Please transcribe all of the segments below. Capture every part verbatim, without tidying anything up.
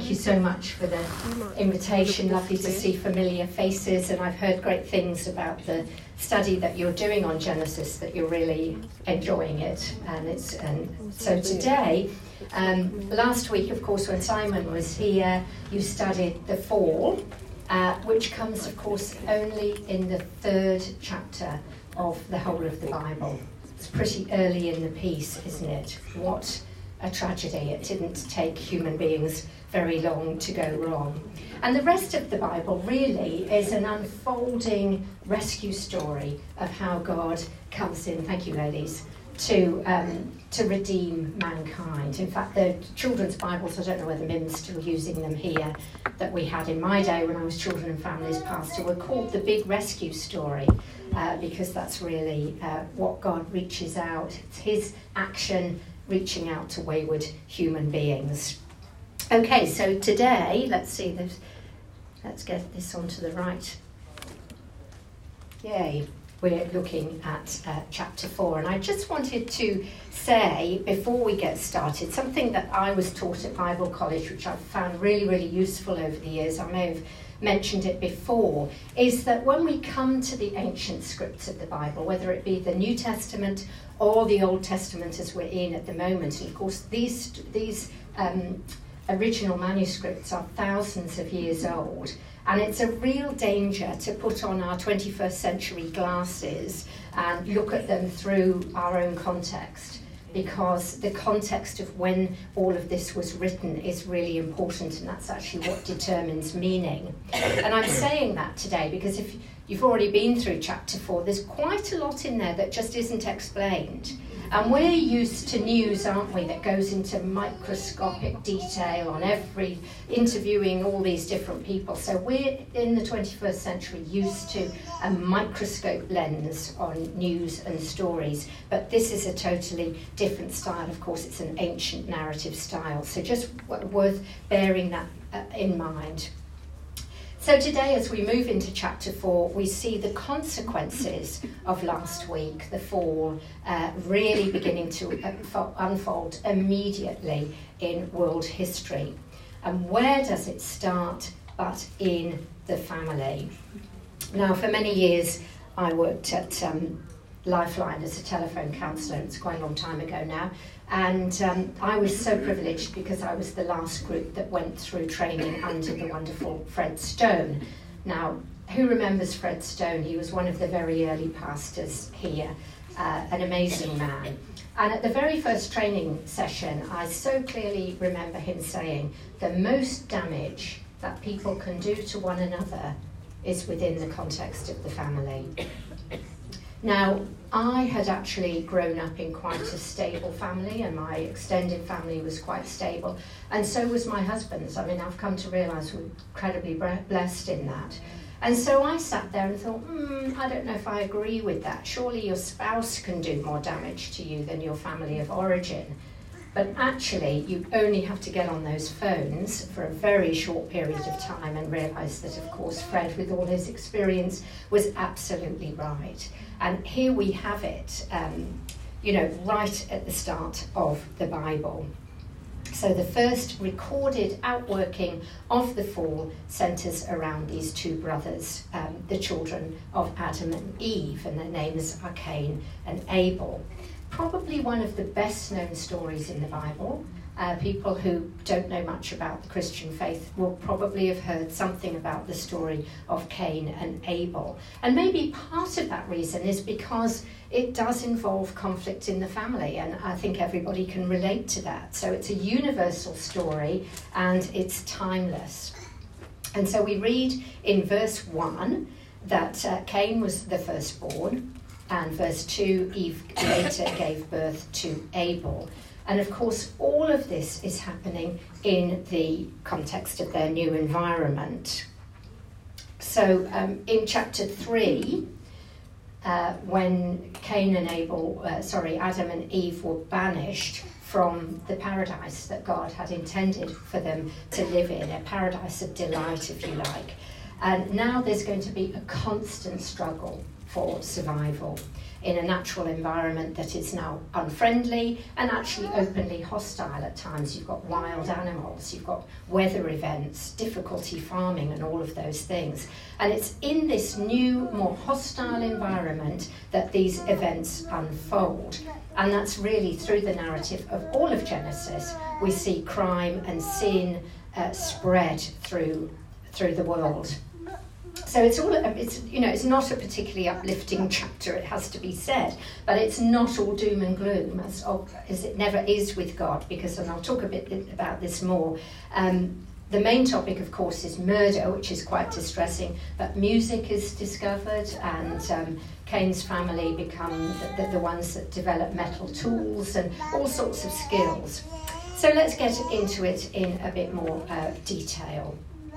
thank you so much for the invitation. Lovely to see familiar faces, and I've heard great things about the study that you're doing on Genesis, that you're really enjoying it. And it's and so today, um, last week, of course, when Simon was here, you studied the fall, uh, which comes, of course, only in the third chapter of the whole of the Bible. It's pretty early in the piece, isn't it? What a tragedy. It didn't take human beings very long to go wrong. And the rest of the Bible really is an unfolding rescue story of how God comes in, thank you ladies, to um, to redeem mankind. In fact, the children's Bibles, I don't know whether Mim's still using them here, that we had in my day when I was Children and Families Pastor, were called the Big Rescue Story, uh, because that's really uh, what God reaches out. It's his action reaching out to wayward human beings. Okay, so today, let's see, this, let's get this onto the right. Yay, we're looking at uh, chapter four, and I just wanted to say, before we get started, something that I was taught at Bible College, which I've found really, really useful over the years. I may have mentioned it before, is that when we come to the ancient scripts of the Bible, whether it be the New Testament or the Old Testament as we're in at the moment, and of course these these um, original manuscripts are thousands of years old, and it's a real danger to put on our twenty-first century glasses and look at them through our own context, because the context of when all of this was written is really important, and that's actually what determines meaning. And I'm saying that today because if you've already been through chapter four, there's quite a lot in there that just isn't explained. And we're used to news, aren't we, that goes into microscopic detail on every, interviewing all these different people. So we're, in the twenty-first century, used to a microscope lens on news and stories. But this is a totally different style. Of course, it's an ancient narrative style. So just w- worth bearing that uh, in mind. So today, as we move into chapter four, we see the consequences of last week, the fall, uh, really beginning to unfold immediately in world history. And where does it start but in the family? Now, for many years, I worked at um, Lifeline as a telephone counsellor. It's quite a long time ago now. And um, I was so privileged because I was the last group that went through training under the wonderful Fred Stone. Now, who remembers Fred Stone? He was one of the very early pastors here, uh, an amazing man. And at the very first training session, I so clearly remember him saying, the most damage that people can do to one another is within the context of the family. Now, I had actually grown up in quite a stable family, and my extended family was quite stable, and so was my husband's. I mean, I've come to realise we're incredibly blessed in that. And so I sat there and thought, hmm, I don't know if I agree with that. Surely your spouse can do more damage to you than your family of origin. But actually, you only have to get on those phones for a very short period of time and realise that, of course, Fred, with all his experience, was absolutely right. And here we have it, um, you know, right at the start of the Bible. So the first recorded outworking of the fall centres around these two brothers, um, the children of Adam and Eve, and their names are Cain and Abel. Probably one of the best known stories in the Bible. Uh, people who don't know much about the Christian faith will probably have heard something about the story of Cain and Abel. And maybe part of that reason is because it does involve conflict in the family, and I think everybody can relate to that. So it's a universal story and it's timeless. And so we read in verse one that uh, Cain was the firstborn, and verse two, Eve later gave birth to Abel. And of course, all of this is happening in the context of their new environment. So um, in chapter three, uh, when Cain and Abel, uh, sorry, Adam and Eve were banished from the paradise that God had intended for them to live in, a paradise of delight, if you like. And now there's going to be a constant struggle for for survival in a natural environment that is now unfriendly and actually openly hostile at times. You've got wild animals, you've got weather events, difficulty farming and all of those things. And it's in this new, more hostile environment that these events unfold. And that's really through the narrative of all of Genesis. We see crime and sin uh, spread through, through the world. So it's all, it's, you know, it's not a particularly uplifting chapter, it has to be said, but it's not all doom and gloom, as, as it never is with God, because, and I'll talk a bit about this more. Um, the main topic, of course, is murder, which is quite distressing, but music is discovered, and um, Cain's family become the, the, the ones that develop metal tools and all sorts of skills. So let's get into it in a bit more uh, detail.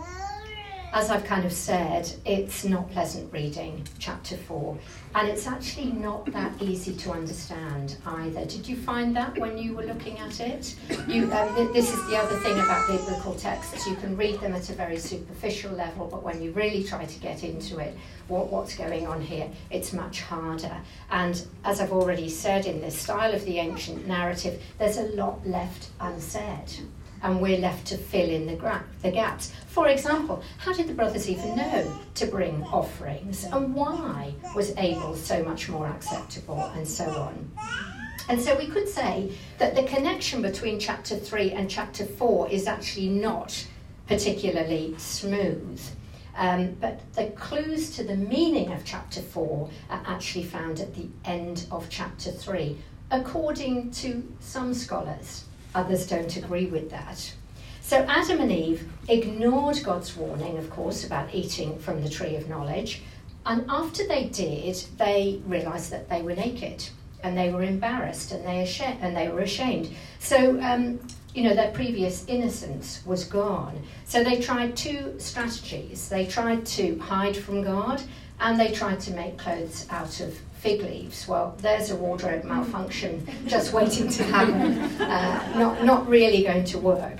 As I've kind of said, it's not pleasant reading, chapter four, and it's actually not that easy to understand either. Did you find that when you were looking at it? You, um, th- this is the other thing about biblical texts. You can read them at a very superficial level, but when you really try to get into it, what, what's going on here, it's much harder. And as I've already said, in this style of the ancient narrative, there's a lot left unsaid. And we're left to fill in the, gra- the gaps. For example, how did the brothers even know to bring offerings? And why was Abel so much more acceptable, and so on? And so we could say that the connection between chapter three and chapter four is actually not particularly smooth. Um, but the clues to the meaning of chapter four are actually found at the end of chapter three, according to some scholars. Others don't agree with that. So Adam and Eve ignored God's warning, of course, about eating from the tree of knowledge. And after they did, they realised that they were naked and they were embarrassed and they, ashamed, and they were ashamed. So, um, you know, their previous innocence was gone. So they tried two strategies. They tried to hide from God, and they tried to make clothes out of fig leaves. Well, there's a wardrobe malfunction just waiting to happen, uh, not, not really going to work.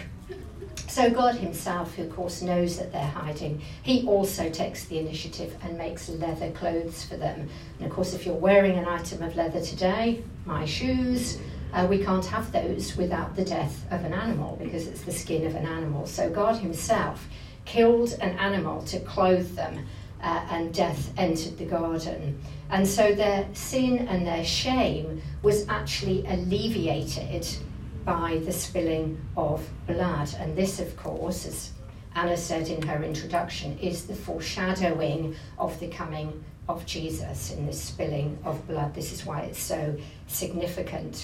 So God himself, who of course knows that they're hiding, he also takes the initiative and makes leather clothes for them. And of course, if you're wearing an item of leather today, my shoes, uh, we can't have those without the death of an animal, because it's the skin of an animal. So God himself killed an animal to clothe them, uh, and death entered the garden. And so their sin and their shame was actually alleviated by the spilling of blood. And this, of course, as Anna said in her introduction, is the foreshadowing of the coming of Jesus in this spilling of blood. This is why it's so significant.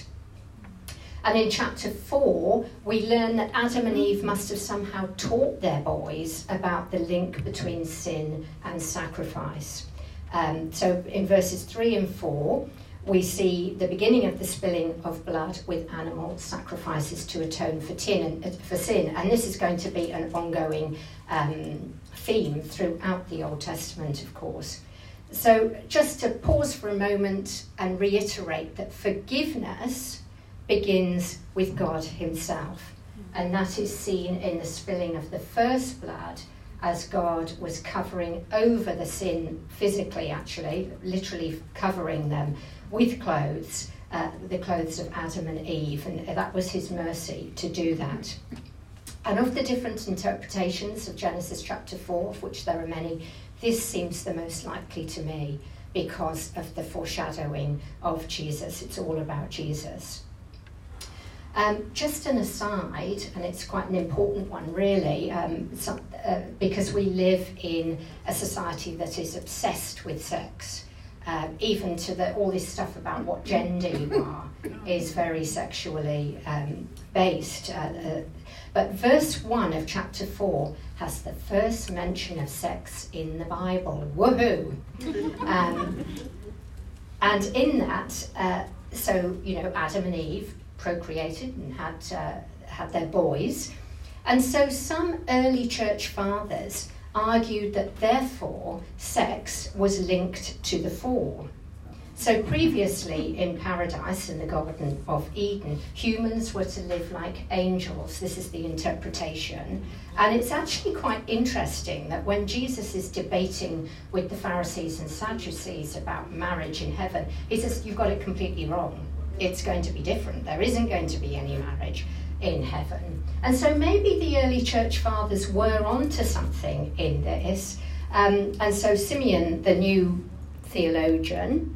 And in chapter four, we learn that Adam and Eve must have somehow taught their boys about the link between sin and sacrifice. Um, so in verses three and four, we see the beginning of the spilling of blood with animal sacrifices to atone for, tin and, for sin. And this is going to be an ongoing um, theme throughout the Old Testament, of course. So just to pause for a moment and reiterate that forgiveness begins with God himself. And that is seen in the spilling of the first blood, as God was covering over the sin physically, actually, literally covering them with clothes, uh, the clothes of Adam and Eve, and that was his mercy to do that. And of the different interpretations of Genesis chapter four, of which there are many, this seems the most likely to me because of the foreshadowing of Jesus. It's all about Jesus. Um, just an aside, and it's quite an important one really, um, some, uh, because we live in a society that is obsessed with sex. Uh, even to the, all this stuff about what gender you are is very sexually um, based. Uh, uh, but verse one of chapter four has the first mention of sex in the Bible. Woohoo! Um, and in that, uh, so, you know, Adam and Eve procreated and had uh, had their boys. And so some early church fathers argued that therefore sex was linked to the fall. So previously in paradise, in the Garden of Eden, humans were to live like angels. This is the interpretation. And it's actually quite interesting that when Jesus is debating with the Pharisees and Sadducees about marriage in heaven, he says, you've got it completely wrong. It's going to be different. There isn't going to be any marriage in heaven. And so maybe the early church fathers were onto something in this. Um, and so Simeon, the new theologian,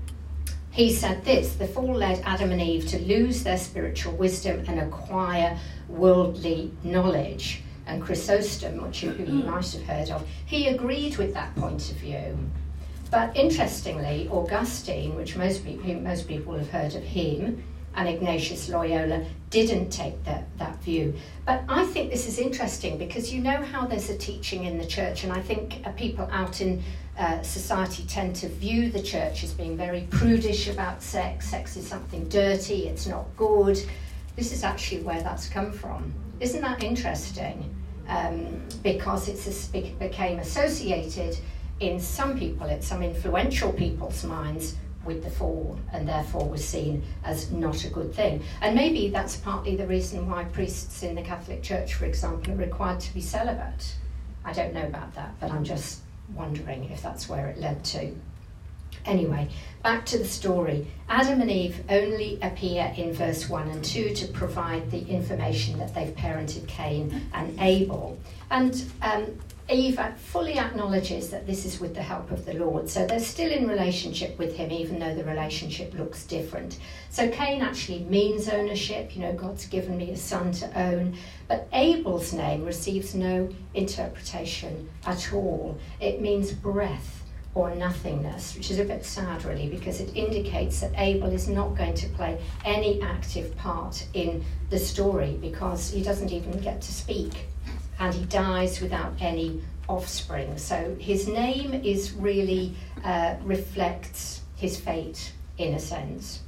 he said this: the fall led Adam and Eve to lose their spiritual wisdom and acquire worldly knowledge. And Chrysostom, which you, you might have heard of, he agreed with that point of view. But interestingly, Augustine, which most people, most people have heard of him, and Ignatius Loyola didn't take that, that view. But I think this is interesting because you know how there's a teaching in the church, and I think uh, people out in uh, society tend to view the church as being very prudish about sex. Sex is something dirty, it's not good. This is actually where that's come from. Isn't that interesting? Um, because it's a, it became associated in some people, in some influential people's minds, with the fall, and therefore was seen as not a good thing. And maybe that's partly the reason why priests in the Catholic Church, for example, are required to be celibate. I don't know about that, but I'm just wondering if that's where it led to. Anyway, back to the story. Adam and Eve only appear in verse one and two to provide the information that they've parented Cain and Abel. And um, Eve fully acknowledges that this is with the help of the Lord. So they're still in relationship with him, even though the relationship looks different. So Cain actually means ownership. You know, God's given me a son to own. But Abel's name receives no interpretation at all. It means breath or nothingness, which is a bit sad, really, because it indicates that Abel is not going to play any active part in the story because he doesn't even get to speak. And he dies without any offspring. So his name is really uh, reflects his fate, in a sense.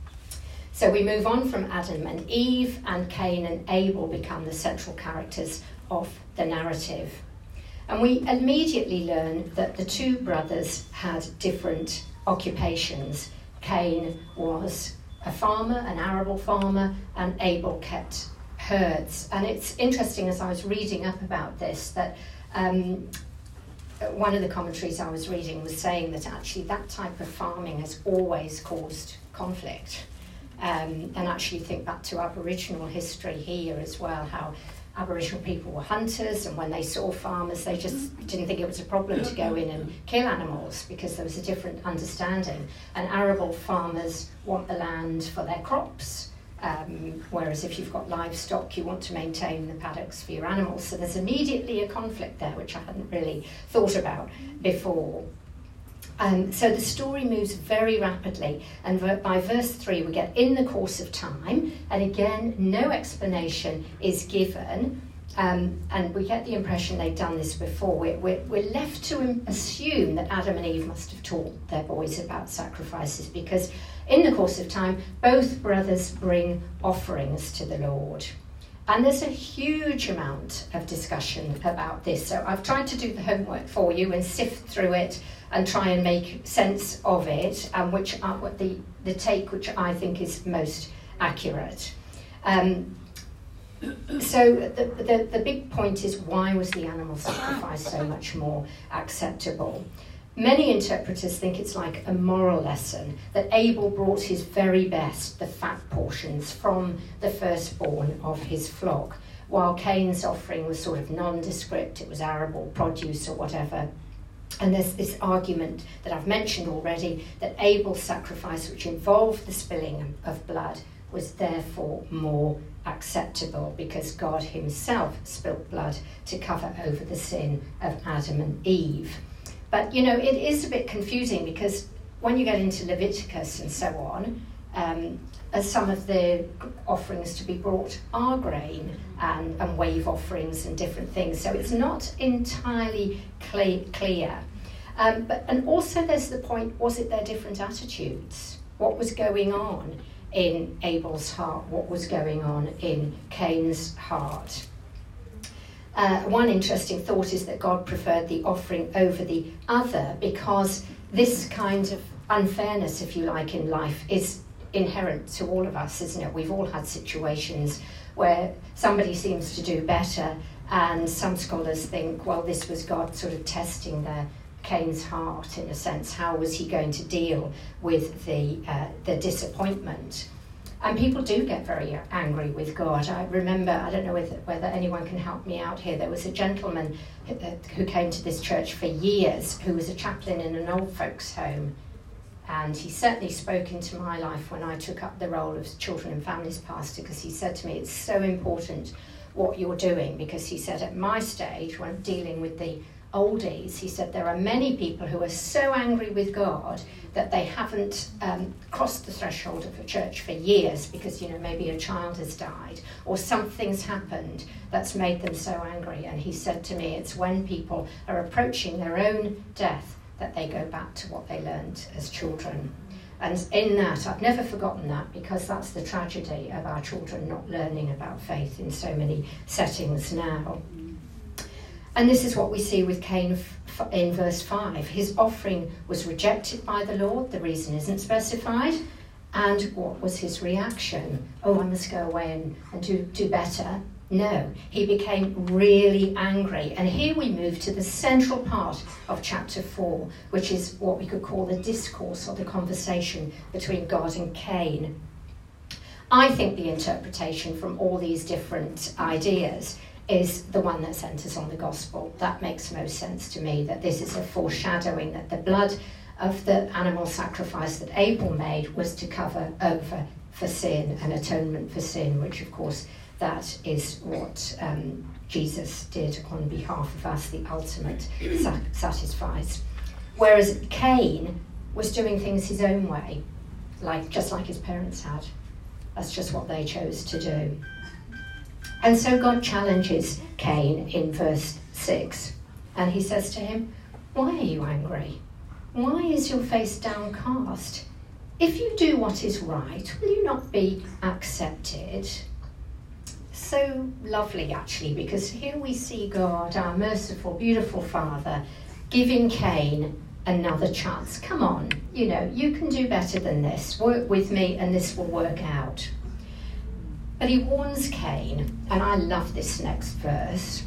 So we move on from Adam and Eve, and Cain and Abel become the central characters of the narrative. And we immediately learn that the two brothers had different occupations. Cain was a farmer, an arable farmer, and Abel kept herds. And it's interesting, as I was reading up about this, that um, one of the commentaries I was reading was saying that actually that type of farming has always caused conflict. Um, and actually think back to Aboriginal history here as well, how Aboriginal people were hunters, and when they saw farmers, they just didn't think it was a problem to go in and kill animals because there was a different understanding. And arable farmers want the land for their crops, um, whereas if you've got livestock, you want to maintain the paddocks for your animals. So there's immediately a conflict there, which I hadn't really thought about before. Um, so the story moves very rapidly, and ver- by verse three we get in the course of time, and again no explanation is given, um, and we get the impression they've done this before. We're, we're, we're left to im- assume that Adam and Eve must have taught their boys about sacrifices, because in the course of time both brothers bring offerings to the Lord. And there's a huge amount of discussion about this. So I've tried to do the homework for you and sift through it and try and make sense of it, and which are what the, the take which I think is most accurate. Um, so the, the, the big point is, why was the animal sacrifice so much more acceptable? Many interpreters think it's like a moral lesson, that Abel brought his very best, the fat portions, from the firstborn of his flock, while Cain's offering was sort of nondescript, it was arable produce or whatever. And there's this argument that I've mentioned already, that Abel's sacrifice, which involved the spilling of blood, was therefore more acceptable because God himself spilt blood to cover over the sin of Adam and Eve. But, you know, it is a bit confusing because when you get into Leviticus and so on, um, as some of the offerings to be brought are grain and, and wave offerings and different things. So it's not entirely clear. clear. Um, but and also there's the point, was it their different attitudes? What was going on in Abel's heart? What was going on in Cain's heart? Uh, one interesting thought is that God preferred the offering over the other because this kind of unfairness, if you like, in life is inherent to all of us, isn't it? We've all had situations where somebody seems to do better, and some scholars think, well, this was God sort of testing their Cain's heart, in a sense. How was he going to deal with the uh, the disappointment? And people do get very angry with God. I remember, I don't know whether, whether anyone can help me out here, there was a gentleman who, uh, who came to this church for years, who was a chaplain in an old folks' home. And he certainly spoke into my life when I took up the role of children and families pastor, because he said to me, it's so important what you're doing, because he said at my stage, when dealing with the oldies, he said there are many people who are so angry with God that they haven't um, crossed the threshold of a church for years, because, you know, maybe a child has died or something's happened that's made them so angry. And he said to me, it's when people are approaching their own death that they go back to what they learned as children. And in that, I've never forgotten that, because that's the tragedy of our children not learning about faith in so many settings now. And this is what we see with Cain f- in verse five. His offering was rejected by the Lord. The reason isn't specified. And what was his reaction? Oh, I must go away and, and do, do better. No, he became really angry. And here we move to the central part of chapter four, which is what we could call the discourse or the conversation between God and Cain. I think the interpretation from all these different ideas is the one that centres on the gospel. That makes most sense to me, that this is a foreshadowing that the blood of the animal sacrifice that Abel made was to cover over for sin, and atonement for sin, which of course that is what um, Jesus did on behalf of us, the ultimate sa- satisfies. Whereas Cain was doing things his own way, like just like his parents had. That's just what they chose to do. And so God challenges Cain in verse six, and he says to him, why are you angry? Why is your face downcast? If you do what is right, will you not be accepted? So lovely, actually, because here we see God, our merciful, beautiful Father, giving Cain another chance. Come on, you know, you can do better than this. Work with me and this will work out. But he warns Cain, and I love this next verse.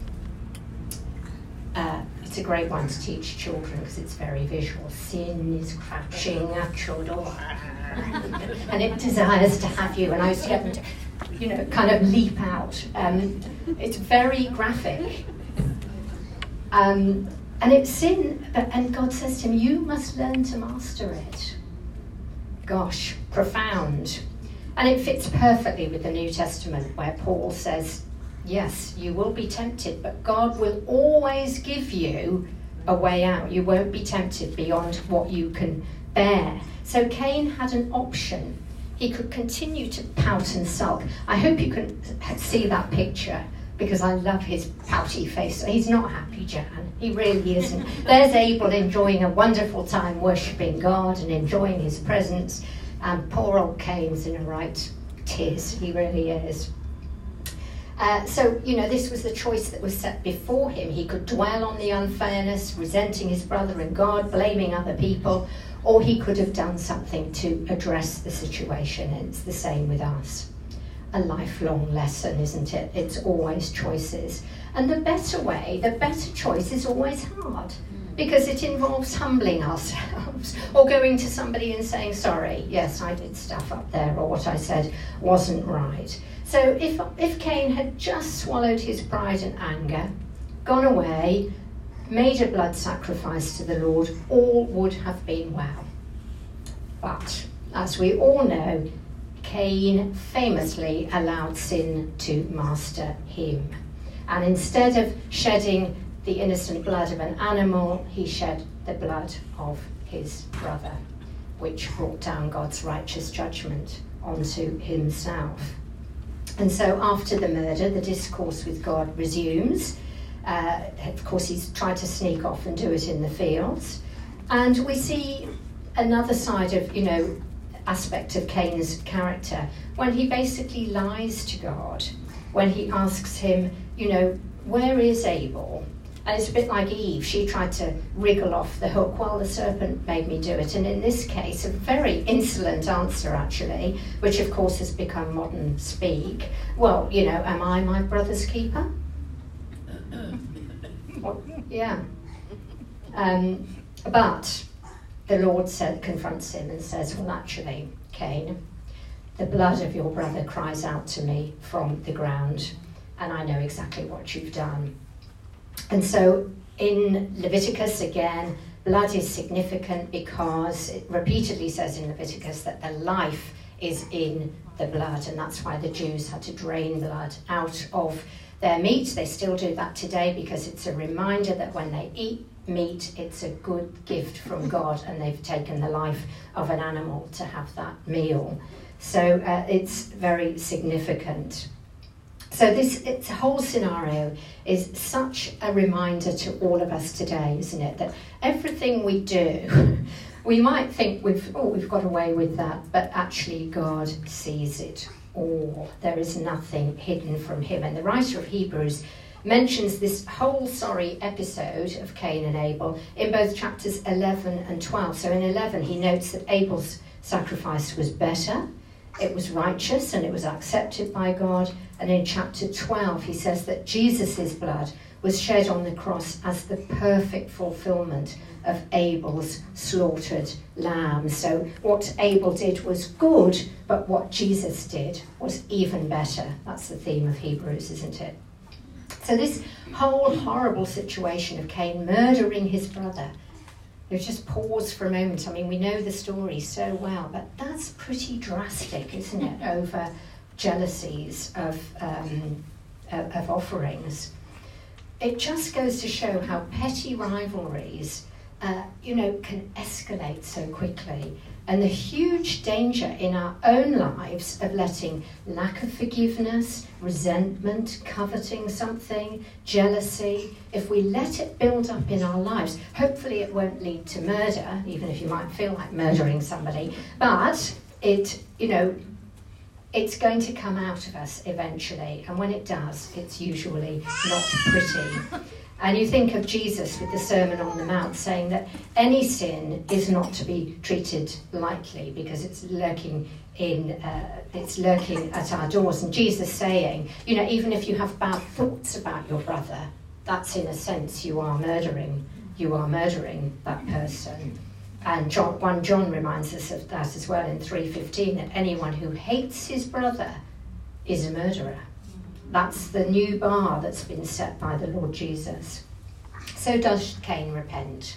Uh, it's a great one to teach children because it's very visual. Sin is crouching at your door, and it desires to have you. And I used to get them to, you know, kind of leap out. Um, it's very graphic. Um, and it's sin, but, and God says to him, you must learn to master it. Gosh, profound. And it fits perfectly with the New Testament, where Paul says, yes, you will be tempted, but God will always give you a way out. You won't be tempted beyond what you can bear. So Cain had an option. He could continue to pout and sulk. I hope you can see that picture, because I love his pouty face. He's not happy, Jan. He really isn't. There's Abel enjoying a wonderful time worshipping God and enjoying his presence. And poor old Cain's in a right tears. He really is. Uh, so, you know, this was the choice that was set before him. He could dwell on the unfairness, resenting his brother and God, blaming other people, or he could have done something to address the situation. And it's the same with us. A lifelong lesson, isn't it? It's always choices. And the better way, the better choice is always hard, because it involves humbling ourselves or going to somebody and saying, sorry, yes, I did stuff up there, or what I said wasn't right. So if if Cain had just swallowed his pride and anger, gone away, made a blood sacrifice to the Lord, all would have been well. But as we all know, Cain famously allowed sin to master him. And instead of shedding the innocent blood of an animal, he shed the blood of his brother, which brought down God's righteous judgment onto himself. And so after the murder, the discourse with God resumes. Uh, of course, he's tried to sneak off and do it in the fields. And we see another side of, you know, aspect of Cain's character when he basically lies to God, when he asks him, you know, where is Abel? And it's a bit like Eve. She tried to wriggle off the hook while the serpent made me do it. And in this case, a very insolent answer, actually, which of course has become modern speak. Well, you know, am I my brother's keeper? Well, yeah. Um, but the Lord said, confronts him and says, well, actually, Cain, the blood of your brother cries out to me from the ground, and I know exactly what you've done. And so in Leviticus, again, blood is significant because it repeatedly says in Leviticus that the life is in the blood, and that's why the Jews had to drain blood out of their meat. They still do that today because it's a reminder that when they eat meat, it's a good gift from God, and they've taken the life of an animal to have that meal. So uh, it's very significant. So this it's whole scenario is such a reminder to all of us today, isn't it? That everything we do, we might think we've oh we've got away with that, but actually God sees it all. There is nothing hidden from him. And the writer of Hebrews mentions this whole sorry episode of Cain and Abel in both chapters eleven and twelve. So in eleven he notes that Abel's sacrifice was better, it was righteous, and it was accepted by God. And in chapter twelve he says that Jesus' blood was shed on the cross as the perfect fulfillment of Abel's slaughtered lamb. So what Abel did was good, but what Jesus did was even better. That's the theme of Hebrews, isn't it? So this whole horrible situation of Cain murdering his brother, you just pause for a moment. I mean, we know the story so well, but that's pretty drastic, isn't it, over jealousies of, um, of, of offerings. It just goes to show how petty rivalries, uh, you know, can escalate so quickly. And the huge danger in our own lives of letting lack of forgiveness, resentment, coveting something, jealousy, if we let it build up in our lives, hopefully it won't lead to murder, even if you might feel like murdering somebody, but it, you know, it's going to come out of us eventually. And when it does, it's usually not pretty. And you think of Jesus with the Sermon on the Mount saying that any sin is not to be treated lightly because it's lurking in, uh, it's lurking at our doors. And Jesus saying, you know, even if you have bad thoughts about your brother, that's in a sense you are murdering, you are murdering that person. And John, First John reminds us of that as well in three fifteen, that anyone who hates his brother is a murderer. That's the new bar that's been set by the Lord Jesus. So does Cain repent?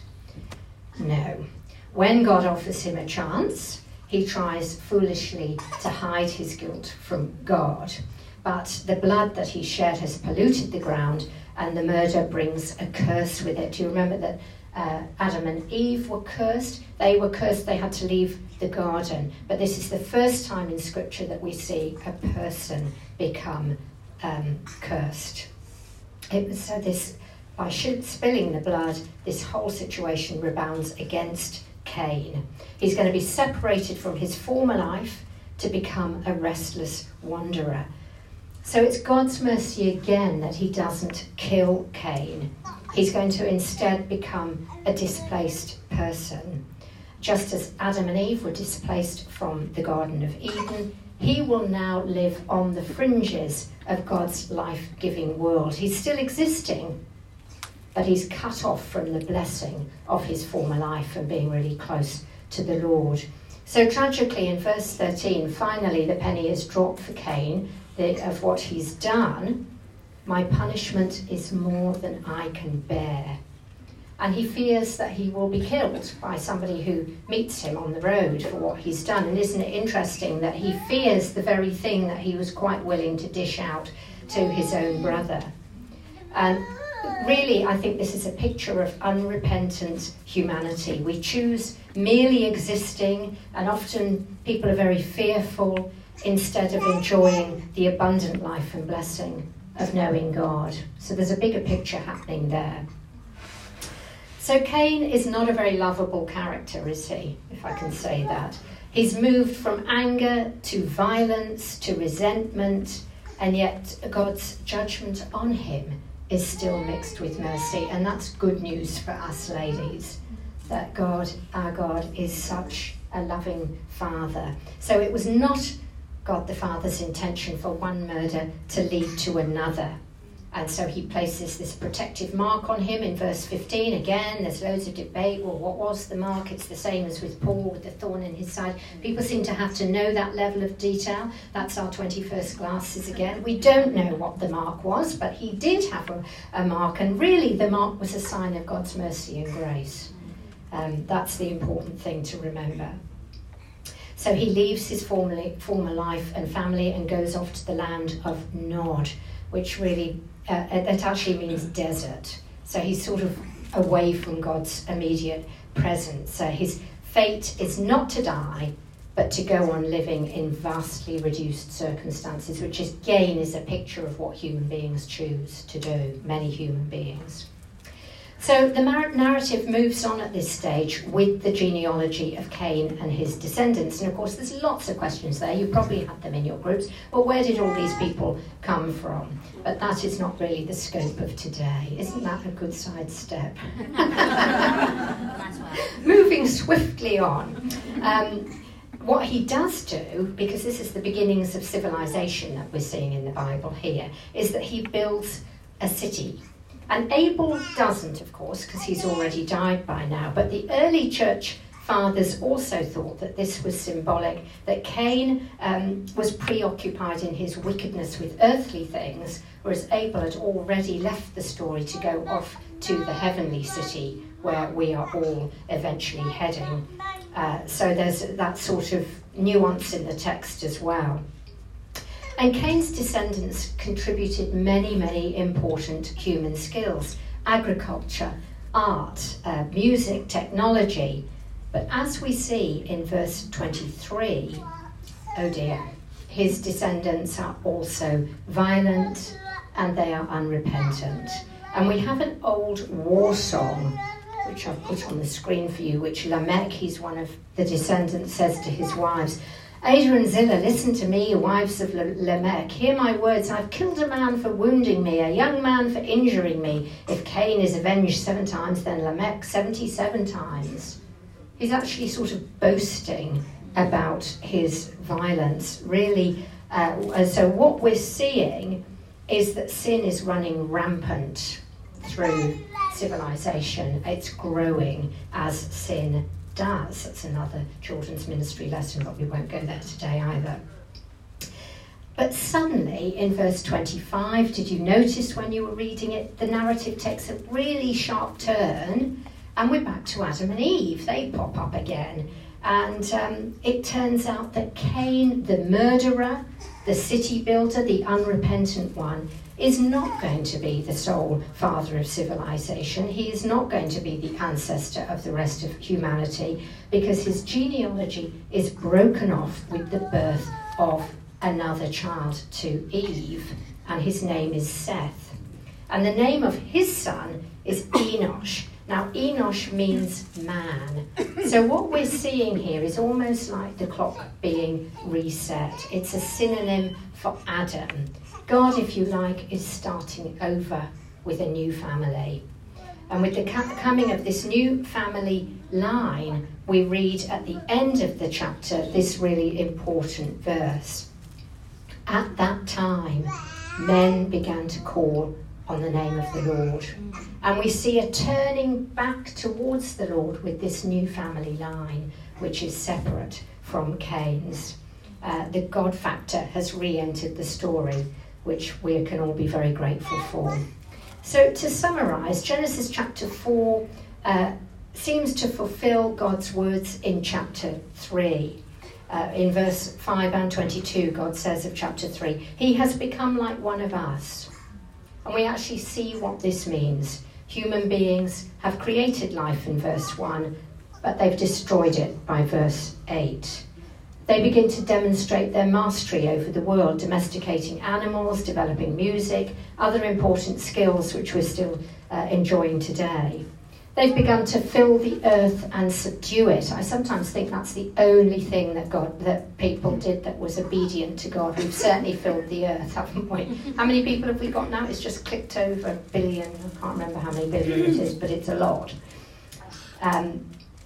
No. When God offers him a chance, he tries foolishly to hide his guilt from God. But the blood that he shed has polluted the ground, and the murder brings a curse with it. Do you remember that uh, Adam and Eve were cursed? They were cursed, they had to leave the garden. But this is the first time in Scripture that we see a person become Um, cursed. It was so this, by spilling the blood, this whole situation rebounds against Cain. He's going to be separated from his former life to become a restless wanderer. So it's God's mercy again that he doesn't kill Cain. He's going to instead become a displaced person. Just as Adam and Eve were displaced from the Garden of Eden, he will now live on the fringes of God's life-giving world. He's still existing, but he's cut off from the blessing of his former life and being really close to the Lord. So tragically, in verse thirteen, finally the penny is dropped for Cain of what he's done. My punishment is more than I can bear. And he fears that he will be killed by somebody who meets him on the road for what he's done. And isn't it interesting that he fears the very thing that he was quite willing to dish out to his own brother? And really, I think this is a picture of unrepentant humanity. We choose merely existing, and often people are very fearful instead of enjoying the abundant life and blessing of knowing God. So there's a bigger picture happening there. So Cain is not a very lovable character, is he? If I can say that. He's moved from anger to violence to resentment, and yet God's judgment on him is still mixed with mercy, and that's good news for us ladies, that God, our God, is such a loving Father. So it was not God the Father's intention for one murder to lead to another. And so he places this protective mark on him in verse fifteen. Again, there's loads of debate. Well, what was the mark? It's the same as with Paul with the thorn in his side. People seem to have to know that level of detail. That's our twenty-first glasses again. We don't know what the mark was, but he did have a, a mark. And really, the mark was a sign of God's mercy and grace. Um, that's the important thing to remember. So he leaves his formerly, former life and family and goes off to the land of Nod, which really, uh, that actually means desert. So he's sort of away from God's immediate presence. So his fate is not to die, but to go on living in vastly reduced circumstances, which is, again is a picture of what human beings choose to do, many human beings. So the narrative moves on at this stage with the genealogy of Cain and his descendants. And of course, there's lots of questions there. You probably had them in your groups. Well, where did all these people come from? But that is not really the scope of today. Isn't that a good sidestep? Moving swiftly on. Um, what he does do, because this is the beginnings of civilization that we're seeing in the Bible here, is that he builds a city. And Abel doesn't, of course, because he's already died by now. But the early church fathers also thought that this was symbolic, that Cain um, was preoccupied in his wickedness with earthly things, whereas Abel had already left the story to go off to the heavenly city where we are all eventually heading. Uh, so there's that sort of nuance in the text as well. And Cain's descendants contributed many, many important human skills: agriculture, art, uh, music, technology. But as we see in verse twenty-three, oh dear, his descendants are also violent and they are unrepentant. And we have an old war song, which I've put on the screen for you, which Lamech, he's one of the descendants, says to his wives, "Ada and Zillah, listen to me, wives of Lamech. Hear my words. I've killed a man for wounding me, a young man for injuring me. If Cain is avenged seven times, then Lamech seventy-seven times." He's actually sort of boasting about his violence, really. Uh, so what we're seeing is that sin is running rampant through civilization. It's growing as sin does. That's another children's ministry lesson, but we won't go there today either. But suddenly, in verse twenty-five, did you notice when you were reading it, the narrative takes a really sharp turn, and we're back to Adam and Eve. They pop up again. And um, it turns out that Cain, the murderer, the city builder, the unrepentant one, is not going to be the sole father of civilization. He is not going to be the ancestor of the rest of humanity, because his genealogy is broken off with the birth of another child to Eve, and his name is Seth. And the name of his son is Enosh. Now, Enosh means man. So what we're seeing here is almost like the clock being reset. It's a synonym for Adam. God, if you like, is starting over with a new family. And with the coming of this new family line, we read at the end of the chapter this really important verse. At that time, men began to call on the name of the Lord. And we see a turning back towards the Lord with this new family line, which is separate from Cain's. Uh, the God factor has re-entered the story, which we can all be very grateful for. So to summarise, Genesis chapter four uh, seems to fulfil God's words in chapter three. Uh, in verse five and twenty-two, God says of chapter three, "He has become like one of us." And we actually see what this means. Human beings have created life in verse one, but they've destroyed it by verse eight. They begin to demonstrate their mastery over the world, domesticating animals, developing music, other important skills which we're still uh, enjoying today. They've begun to fill the earth and subdue it. I sometimes think that's the only thing that God, that people did that was obedient to God. We've certainly filled the earth, haven't we? How many people have we got now? It's just clicked over a billion. I can't remember how many billion it is, but it's a lot. Um,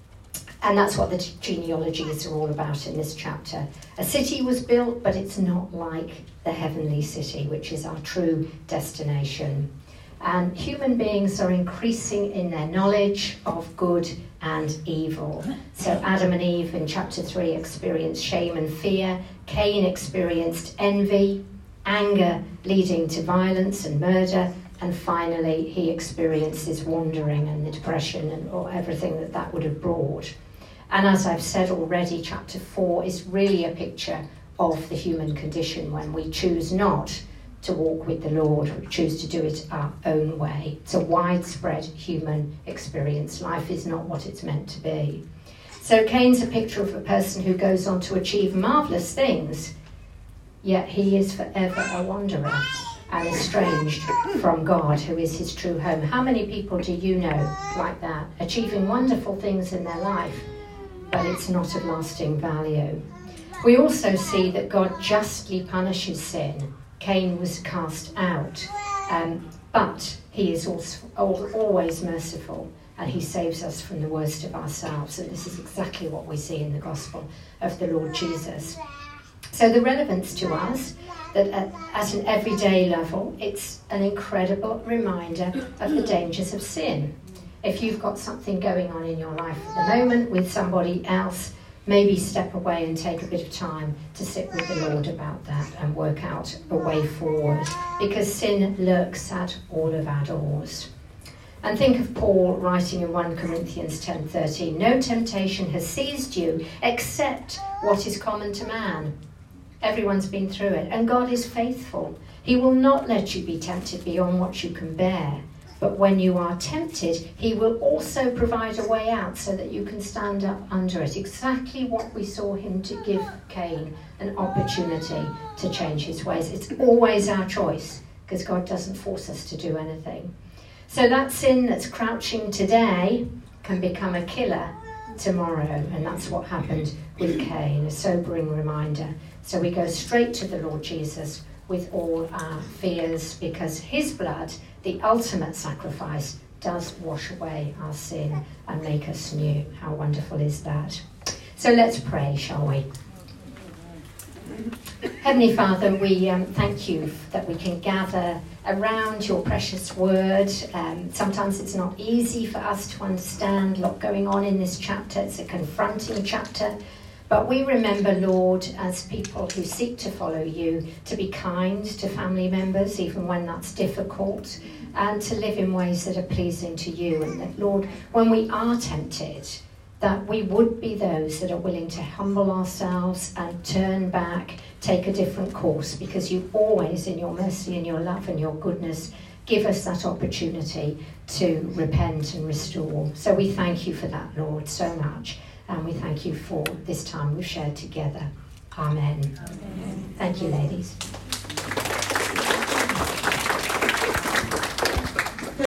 and that's what the genealogies are all about in this chapter. A city was built, but it's not like the heavenly city, which is our true destination. And human beings are increasing in their knowledge of good and evil. So Adam and Eve in chapter three experienced shame and fear. Cain experienced envy, anger leading to violence and murder. And finally, he experiences wandering and the depression and or everything that that would have brought. And as I've said already, chapter four is really a picture of the human condition when we choose not to walk with the Lord, we choose to do it our own way. It's a widespread human experience. Life is not what it's meant to be. So Cain's a picture of a person who goes on to achieve marvellous things, yet he is forever a wanderer and estranged from God, who is his true home. How many people do you know like that, achieving wonderful things in their life, but it's not of lasting value? We also see that God justly punishes sin. Cain was cast out, um, but he is also always merciful, and he saves us from the worst of ourselves. And this is exactly what we see in the gospel of the Lord Jesus. So the relevance to us, that at, at an everyday level, it's an incredible reminder of the dangers of sin. If you've got something going on in your life at the moment with somebody else, maybe step away and take a bit of time to sit with the Lord about that and work out a way forward, because sin lurks at all of our doors. And think of Paul writing in First Corinthians ten thirteen, no temptation has seized you except what is common to man. Everyone's been through it, and God is faithful. He will not let you be tempted beyond what you can bear. But when you are tempted, he will also provide a way out so that you can stand up under it. Exactly what we saw him to give Cain, an opportunity to change his ways. It's always our choice, because God doesn't force us to do anything. So that sin that's crouching today can become a killer tomorrow. And that's what happened with Cain, a sobering reminder. So we go straight to the Lord Jesus with all our fears, because his blood, the ultimate sacrifice, does wash away our sin and make us new. How wonderful is that? So let's pray, shall we? Heavenly Father, we um, thank you that we can gather around your precious word. Um, sometimes it's not easy for us to understand a lot going on in this chapter. It's a confronting chapter. But we remember, Lord, as people who seek to follow you, to be kind to family members, even when that's difficult, and to live in ways that are pleasing to you. And that, Lord, when we are tempted, that we would be those that are willing to humble ourselves and turn back, take a different course, because you always, in your mercy and your love and your goodness, give us that opportunity to repent and restore. So we thank you for that, Lord, so much. And we thank you for this time we've shared together. Amen. Amen. Thank you, ladies.